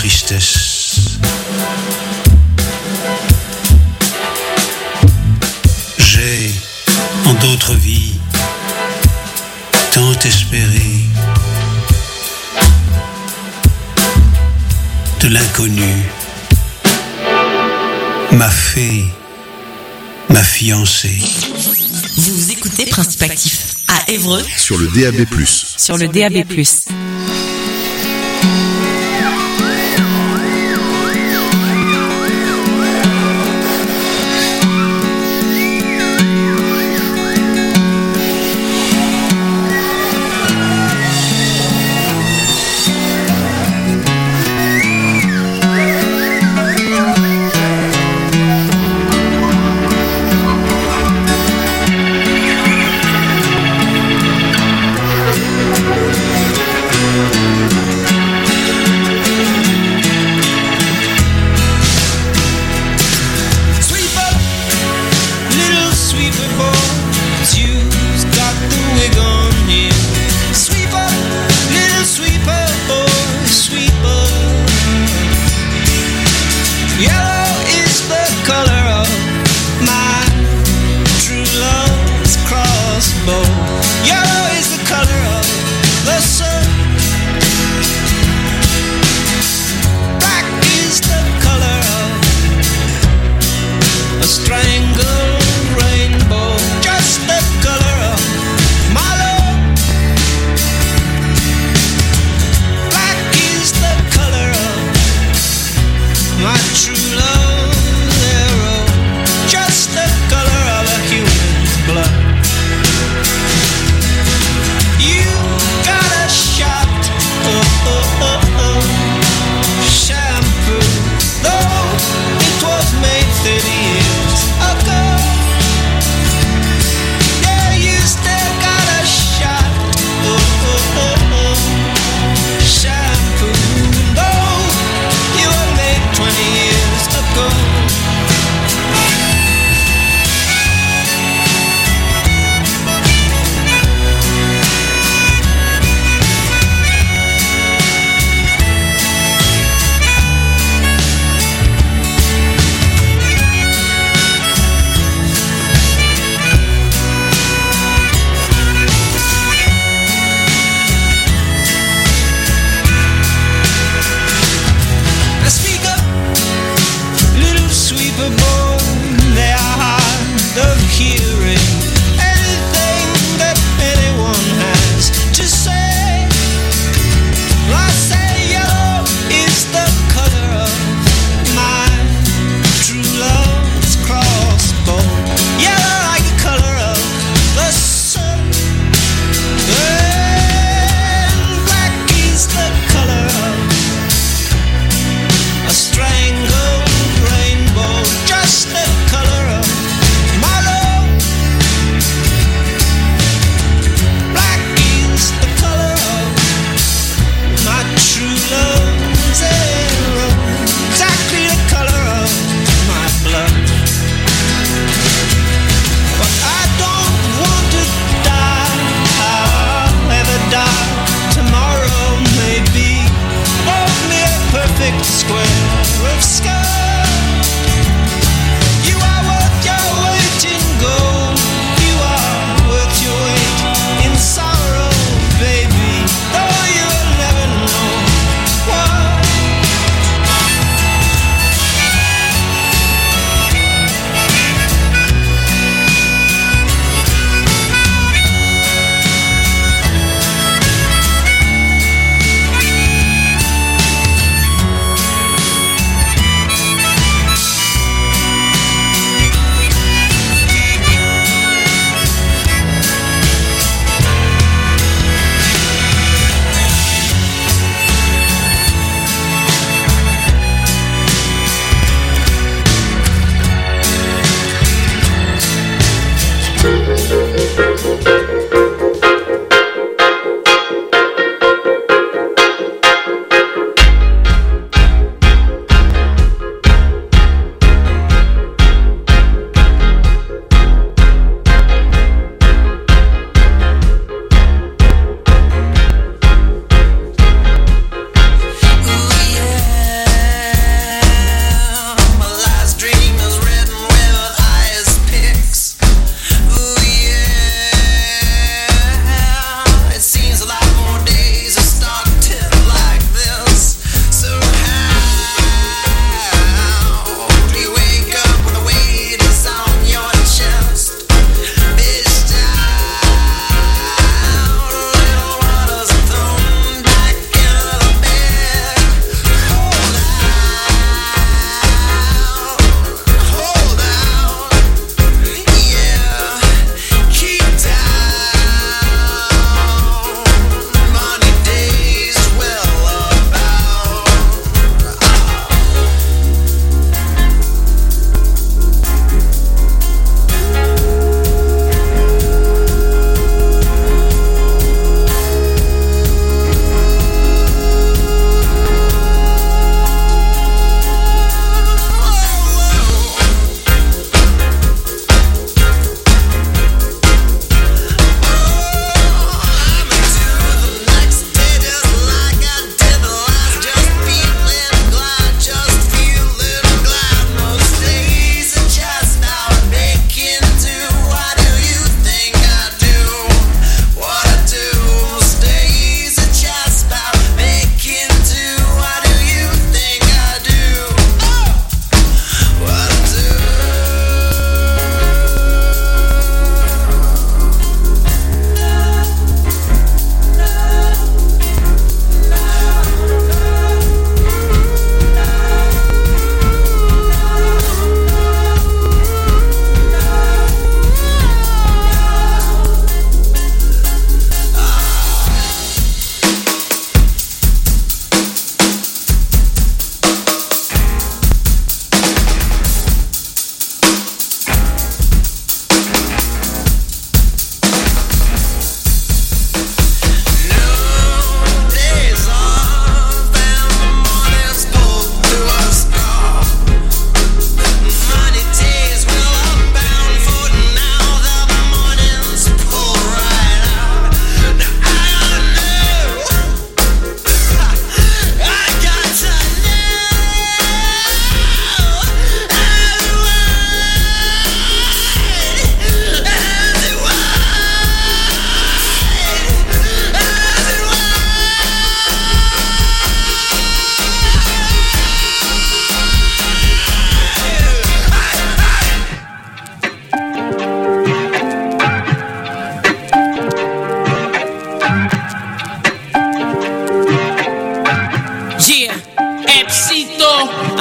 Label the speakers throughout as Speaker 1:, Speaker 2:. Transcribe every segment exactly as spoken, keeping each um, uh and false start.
Speaker 1: tristesse. J'ai, en d'autres vies, tant espéré de l'inconnu, ma fée, ma fiancée.
Speaker 2: Vous écoutez Principe Actif à Évreux
Speaker 3: sur le D A B plus.
Speaker 2: Sur le D A B plus.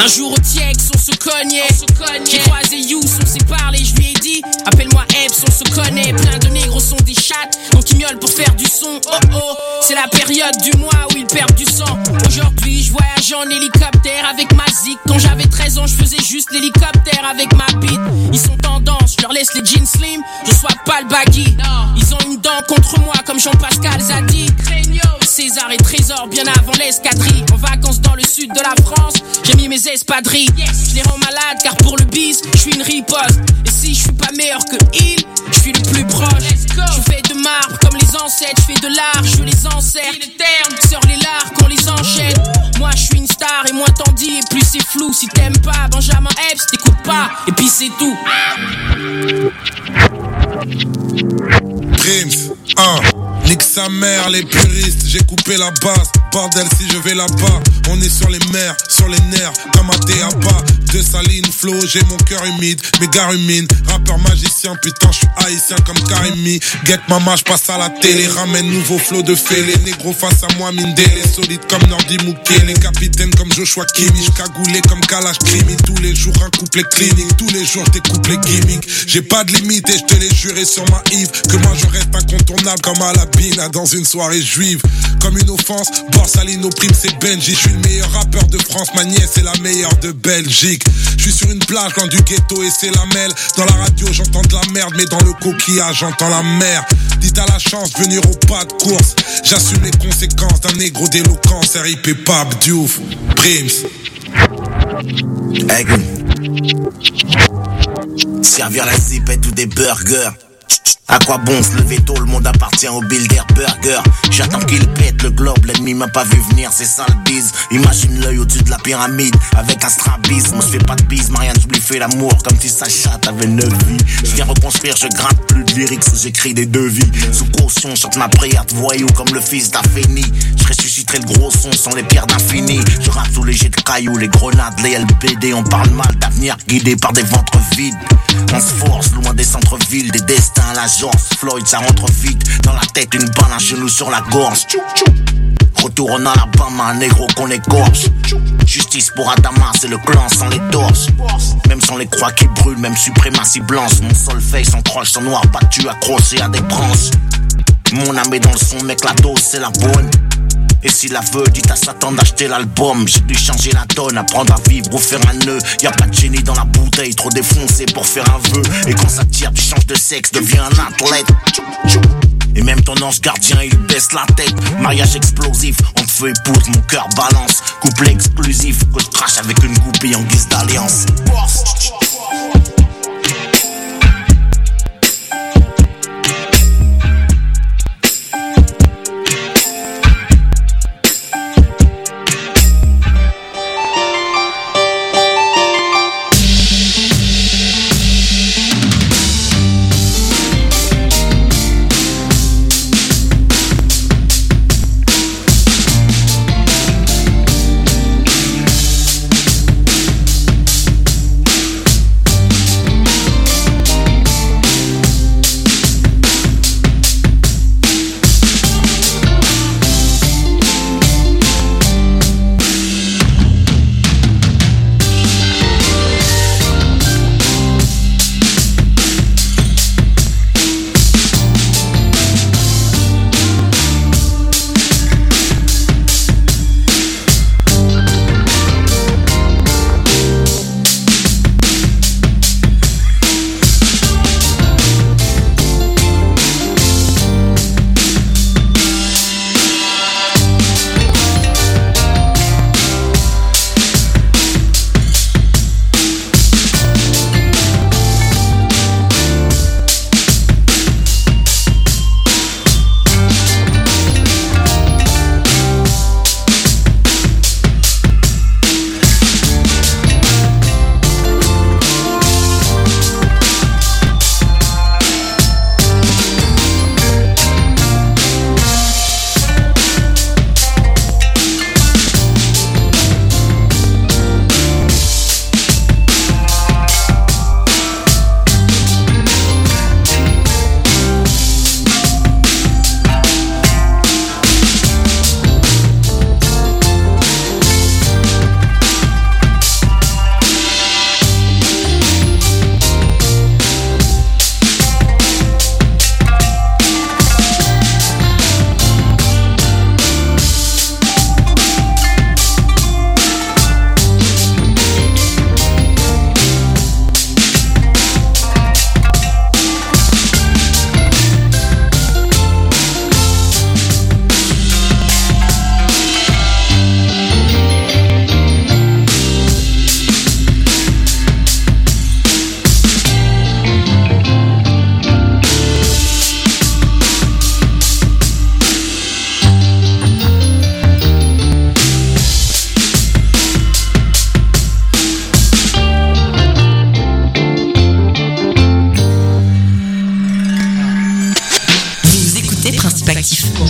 Speaker 3: Un jour au Tiex, on se cognait. J'ai croisé Youss, on s'est parlé, je lui ai dit appelle-moi Epps, on se connaît. Plein de négros sont des chattes, donc ils miaulent pour faire du son. Oh oh, c'est la période du mois où ils perdent du sang. Aujourd'hui, je voyage en hélicoptère avec ma zik. Quand j'avais treize ans, je faisais juste l'hélicoptère avec ma bite. Ils sont tendance, je leur laisse les jeans slim, je sois pas le baggy. Ils ont une dent contre moi comme Jean-Pascal Zadi. César et Trésor bien avant l'escadrille. En vacances dans le sud de la France, j'ai mis mes espadrilles. Je les rends malades car pour le bis, je suis une riposte. Et si je suis pas meilleur que il, je suis le plus proche. Je fais de marbre comme les ancêtres, je fais de l'art, je les encercle. Sors les lards qu'on les enchaîne. Moi je suis une star et moins t'en dis et plus c'est flou. Si t'aimes pas Benjamin Epps, t'écoutes pas et puis c'est tout.
Speaker 4: Prims, un. Nique sa mère, les puristes, j'ai coupé la base. Bordel, si je vais là-bas, on est sur les mers, sur les nerfs, comme un thé à bas. De saline flow, j'ai mon cœur humide, mes gars ruminent. Rappeur magicien, putain, je suis haïtien comme Karimi. Get mama, je passe à la télé, ramène nouveau flow de fêlé. Négro face à moi, mine délé, solide comme Nordi Mouké. Les capitaines comme Joshua Kimi, j'cagoulé comme Kalash Krimi. Tous les jours un couplet clinique, tous les jours des couplets gimmicks. J'ai pas de limite et je te l'ai juré sur ma Yves, que moi je reste incontournable comme à la Bina dans une soirée juive. Comme une offense, Borsalino prime c'est Benji. Je suis le meilleur rappeur de France, ma nièce est la meilleure de Belgique. Je suis sur une plage loin du ghetto et c'est la mêle. Dans la radio j'entends de la merde, mais dans le coquillage j'entends la mer. Dites à la chance venir au pas de course. J'assume les conséquences d'un négro d'éloquence. R I P Pape Diouf, Prims.
Speaker 5: Hey, servir la zipette ou des burgers. À quoi bon se lever tôt, le monde appartient au Builder Burger. J'attends qu'il pète le globe, l'ennemi m'a pas vu venir, c'est ça le bise. Imagine l'œil au-dessus de la pyramide, avec un strabisme. On se fait pas de bise, Marianne j'oublie fait l'amour, comme si sa chatte avait neuf vies. Je viens reconstruire, je gratte plus de lyrics, j'écris des devis. Sous caution, chante ma prière de voyou comme le fils d'Afeni. Je ressusciterai le gros son sans les pierres d'infini. Je rappe sous les jets de cailloux, les grenades, les L B D. On parle mal d'avenir guidé par des ventres vides. On se force loin des centres-villes, des destins à la Floyd, ça rentre vite dans la tête, une balle, un genou sur la gorge. Retour en Alabama, un négro qu'on écorche. Justice pour Adama, c'est le clan sans les torches. Même sans les croix qui brûlent, même suprématie blanche. Mon solfège s'encroche, son noir battu accroché à des branches. Mon âme est dans le son, mec, la dose c'est la bonne. Et s'il la veut, dites à Satan d'acheter l'album. J'ai dû changer la donne, apprendre à vivre ou faire un nœud. Y'a pas de génie dans la bouteille, trop défoncé pour faire un vœu. Et quand ça tire, tu changes de sexe, deviens un athlète. Et même ton ange gardien, il baisse la tête. Mariage explosif, entre feu et poutre, mon cœur balance. Couplet exclusif, que je crache avec une goupille en guise d'alliance.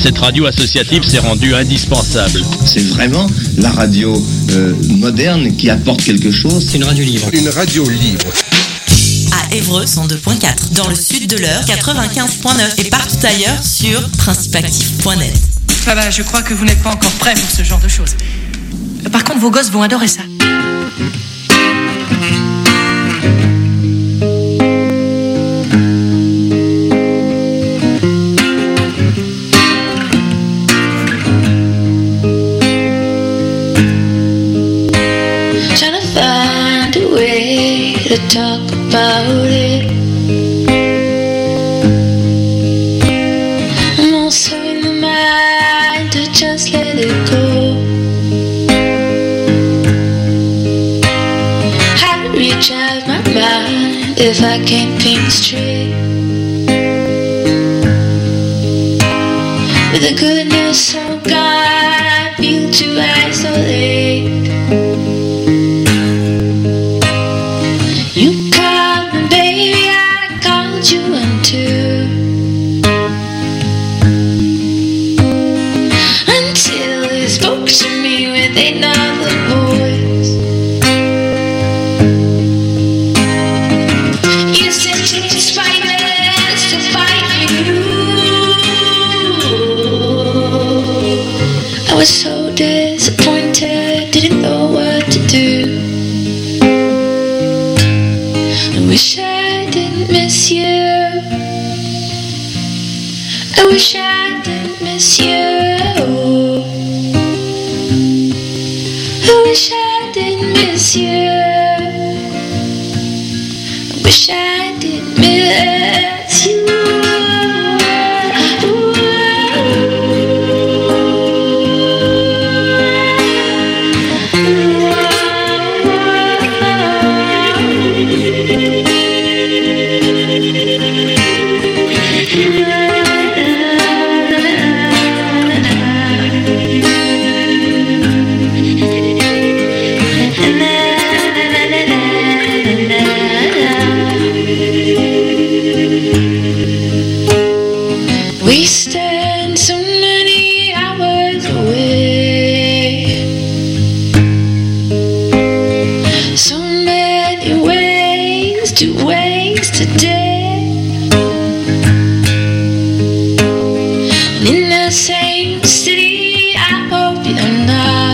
Speaker 6: cette radio associative s'est rendue indispensable.
Speaker 7: C'est vraiment la radio euh, moderne qui apporte quelque chose.
Speaker 8: C'est une radio libre.
Speaker 9: Une radio libre.
Speaker 2: À Évreux, cent deux point quatre. Dans le sud de l'Eure, quatre-vingt-quinze point neuf. Et partout ailleurs sur principe actif point net.
Speaker 10: Papa, je crois que vous n'êtes pas encore prêt pour ce genre de choses. Par contre, vos gosses vont adorer ça.
Speaker 11: To talk about it. I'm also in the mind to just let it go. How to reach out my mind if I can't think straight. With the goodness of God, I feel to isolate. I was so disappointed, didn't know what to do. I wish I didn't miss you. I wish I didn't miss you. I wish I didn't miss you. I wish I didn't miss you. We stand so many hours away, so many ways to waste a day, and in the same city I hope you're not,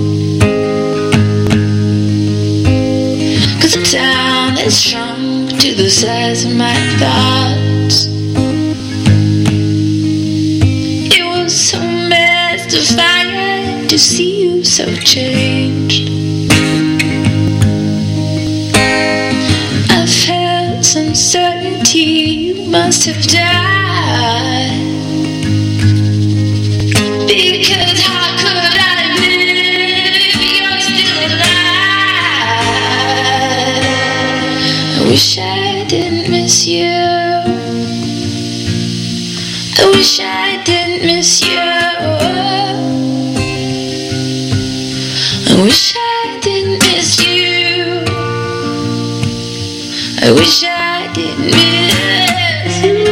Speaker 11: 'cause the town has shrunk to the size of my thoughts. So mystifying to see you so changed. I felt some certainty you must have died, because how could I live if you're still alive? I wish I didn't miss you. I wish I didn't miss you. I wish I didn't miss you. I wish I didn't miss you.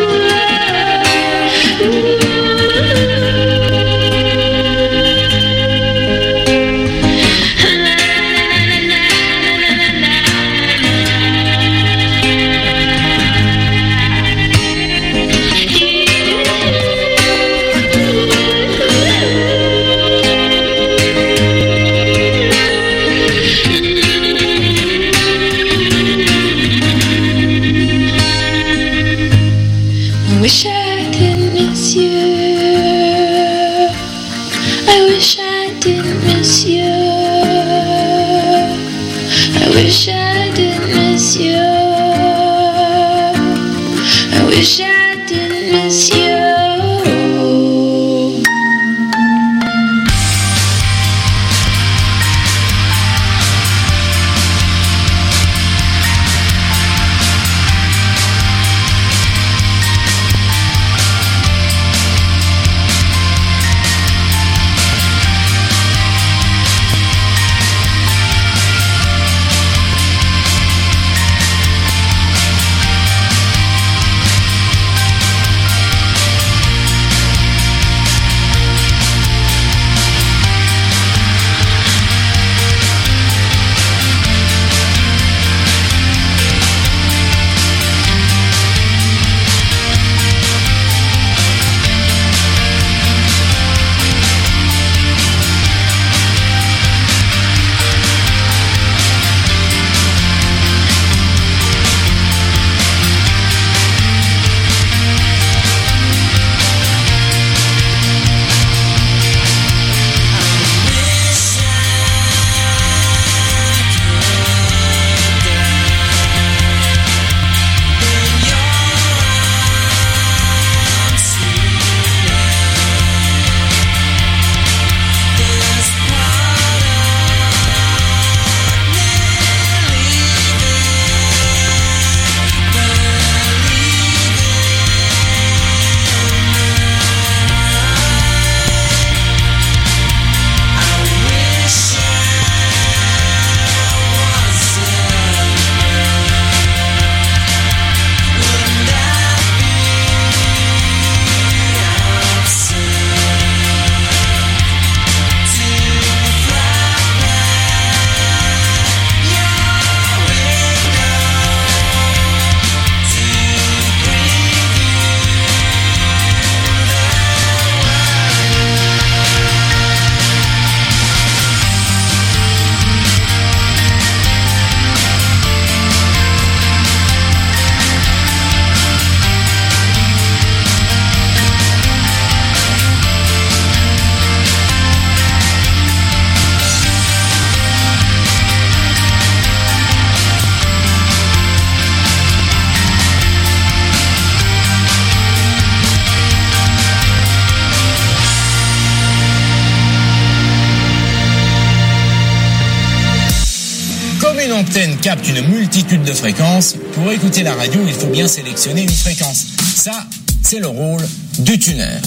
Speaker 8: antenne capte une multitude de fréquences. Pour écouter la radio, il faut bien sélectionner une fréquence. Ça, c'est le rôle du tuneur.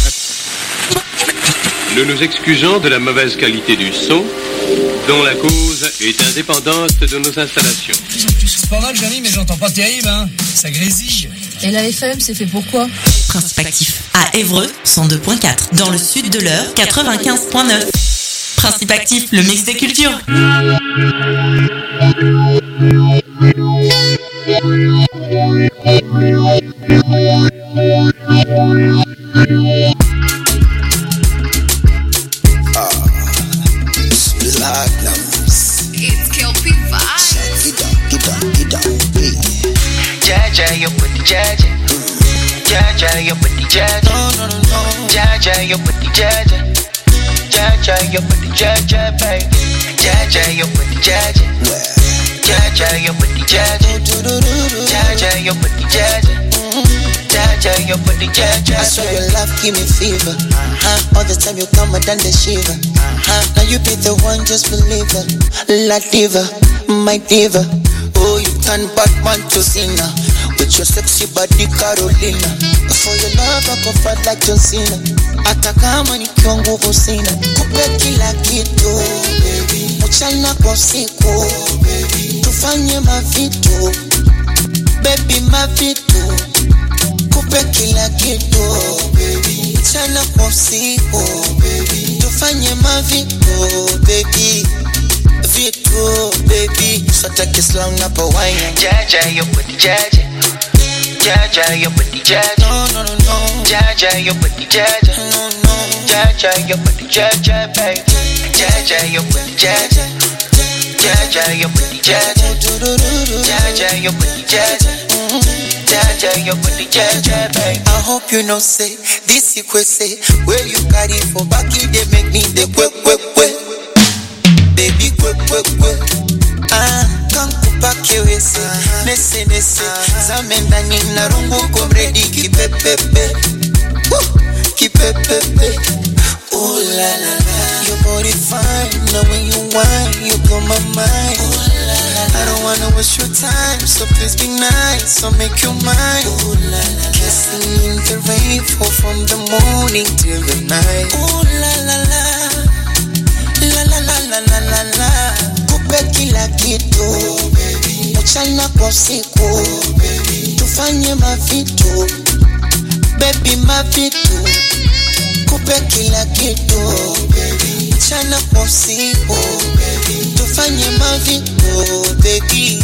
Speaker 6: Nous nous excusons de la mauvaise qualité du son, dont la cause est indépendante de nos installations.
Speaker 8: C'est pas mal, Johnny, mais j'entends pas terrible, hein. Ça grésille.
Speaker 9: Et la F M, c'est fait pour quoi?
Speaker 2: Principe actif à Évreux, cent deux point quatre. Dans le sud de l'Eure, quatre-vingt-quinze point neuf. Principe actif, le mix des cultures.
Speaker 12: It's Kelpie Vibes. Get up, get up, get up, hey. Jaja, yo put the jaja. Jaja, yo put the jaja. No, no, no, no. Jaja, yo put the jaja. Jaja, yo put the jaja, baby. Jaja, yo put the jaja. Jaja, yo put the jaja. Jaja, yo put the jaja. Jaja, yo put the jaja.
Speaker 13: I saw your love give me fever. Uh-huh. All the time you come, I done the shiver. Uh-huh. Now you be the one, just believe it. La diva, my diva. Oh, you turn Batman to Cena with your sexy body, Carolina. For your love, I go fight like John Cena. Hata kama nikiwa nguvu sina, kupe kila kitu, mchana kwa usiku, tufanye mavitu, baby mavitu, kupe kila kitu, mchana kwa usiku, tufanye mavitu, baby. Vitu, baby, so take it slow, not a wine.
Speaker 12: Jaja, yo put the jaja. Jaja, yo put the jaja.
Speaker 13: No, no, no, no.
Speaker 12: Jaja, yo put the jaja.
Speaker 13: No, no.
Speaker 12: Jaja, yo put the jaja, baby. Jaja, yo put the jaja. Jaja, yo put the jaja. Jaja, yo put the jaja. Jaja, yo put the jaja, baby.
Speaker 13: I hope you know say this you could say where you carry for back you they make me the quick quick quick. Baby quick quick quick. Ah, kankupa kiwese nese nese zamenda nina rungu komredi kipepepe kipepepe. Ooh la la la, your body fine. Now when you whine, you blow my mind. Ooh la la la, I don't wanna waste your time, so please be nice, so make you mine. Ooh la la, kissing in the rain, fall from the morning till the night. Ooh la la la, la la la la la la la. Kupe kila kitu, mchana kwa usiku, tufanye mavitu, baby mavitu. Kupe kila kitu, mchana kwa usiku, tufanye mavitu, baby.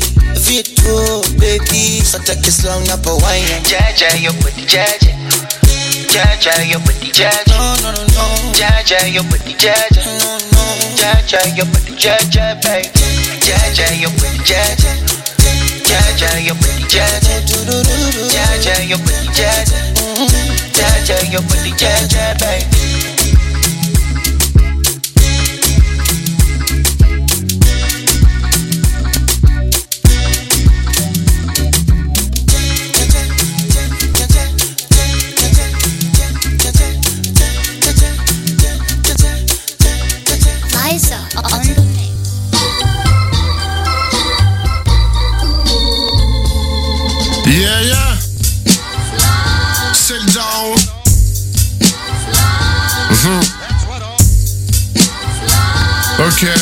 Speaker 13: Vitu, baby. So take it slow, not a wine.
Speaker 12: Jaja, yo put the jaja. Jaja, yo put the jaja.
Speaker 13: No, no, no, no.
Speaker 12: Jaja, yo put the jaja.
Speaker 13: No, no.
Speaker 12: Jaja, yo put the jaja, baby. Jaja, yo put the jaja. Jaja, yo put the jaja. Jaja, yo put the jaja. Jaja, yo put the jaja, baby.
Speaker 4: Yeah, yeah. Sit down. Mm-hmm. Okay.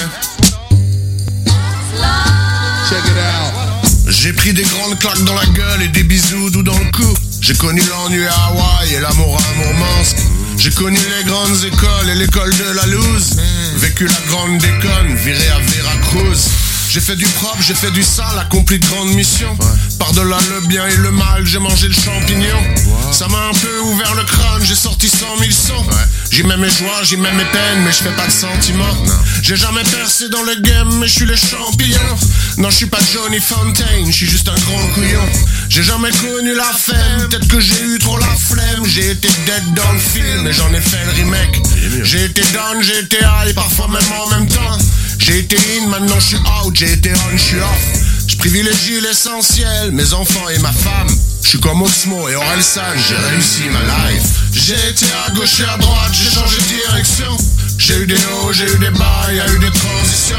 Speaker 4: Check it out. J'ai pris des grandes claques dans la gueule et des bisous doux dans le cou. J'ai connu l'ennui à Hawaï et l'amour à Mourmansk. J'ai connu les grandes écoles et l'école de la loose. Vécu la grande déconne, viré à Veracruz. J'ai fait du propre, j'ai fait du sale, accompli de grandes missions. Ouais. Par-delà le bien et le mal, j'ai mangé le champignon. Wow. Ça m'a un peu ouvert le crâne, j'ai sorti cent mille sons. Ouais. J'y mets mes joies, j'y mets mes peines, mais je fais pas de sentiments. Non. J'ai jamais percé dans le game, mais je suis le champion. Non, je suis pas Johnny Fontaine, je suis juste un grand couillon. J'ai jamais connu la femme, peut-être que j'ai eu trop la flemme. J'ai été dead dans le film, et j'en ai fait le remake. J'ai été down, j'ai été high, parfois même en même temps. J'ai été in, maintenant je suis out, j'ai été on, je suis off. Je privilégie l'essentiel, mes enfants et ma femme. Je suis comme Osmo et Orelsan, j'ai réussi ma life. J'ai été à gauche et à droite, j'ai changé de direction. J'ai eu des hauts, j'ai eu des bas, y a eu des transitions.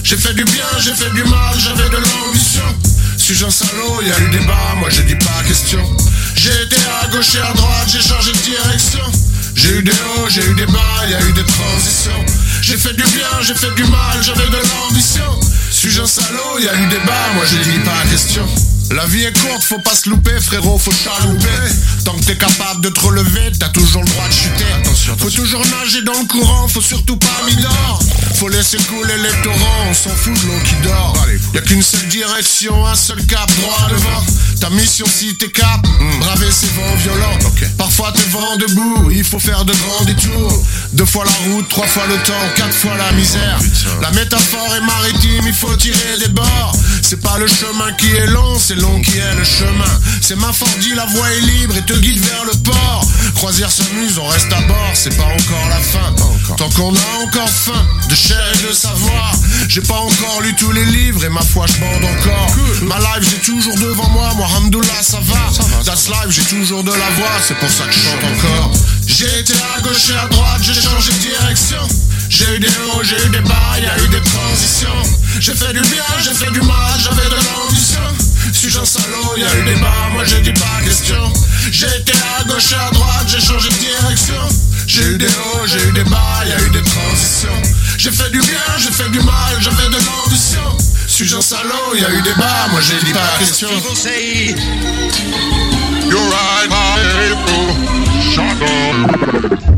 Speaker 4: J'ai fait du bien, j'ai fait du mal, j'avais de l'ambition. Suis-je un salaud, y'a eu débat, moi j'ai dit pas question. J'ai été à gauche et à droite, j'ai changé de direction. J'ai eu des hauts, j'ai eu des bas, y'a eu des transitions. J'ai fait du bien, j'ai fait du mal, j'avais de l'ambition. Suis-je un salaud, y'a eu débat, moi j'ai dit pas question. La vie est courte, faut pas se louper, frérot, faut chalouper. Tant que t'es capable de te relever, t'as toujours le droit de chuter. Attention, attention. Faut toujours nager dans le courant, faut surtout pas midor. Faut laisser couler les torrents, on s'en fout de l'eau qui dort. Y'a qu'une seule direction, un seul cap, droit devant. Ta mission si t'es cap, mm. braver ces vents violents. Okay. Parfois t'es vent debout, il faut faire de grands détours. Deux fois la route, trois fois le temps, quatre fois la misère. Putain. La métaphore est maritime, il faut tirer des bords. C'est pas le chemin qui est long, c'est long qui est le chemin. C'est ma Fordi, la voie est libre et te guide vers le port. Croisière s'amuse, on reste à bord, c'est pas encore la fin. Encore. Tant qu'on a encore faim de chair et de savoir. J'ai pas encore lu tous les livres et ma foi je bande encore. Cool. Ma life j'ai toujours devant moi, moi hamdoullah ça va. Ça va That's life, j'ai toujours de la voix, c'est pour ça que je chante encore. J'ai été à gauche et à droite, j'ai changé de direction. J'ai eu des hauts, j'ai eu des bas, y'a eu des transitions. J'ai fait du bien, j'ai fait du mal, j'avais de l'ambition. Suis-je un salaud, y'a eu des bas, moi j'ai dit pas question. J'ai été à gauche et à droite, j'ai changé de direction. J'ai eu des hauts, j'ai eu des bas, y'a eu des transitions. J'ai fait du bien, j'ai fait du mal, j'avais de l'ambition. Suis-je un salaud, y'a eu des bas, moi j'ai dit pas question. You're right, my April, shut up.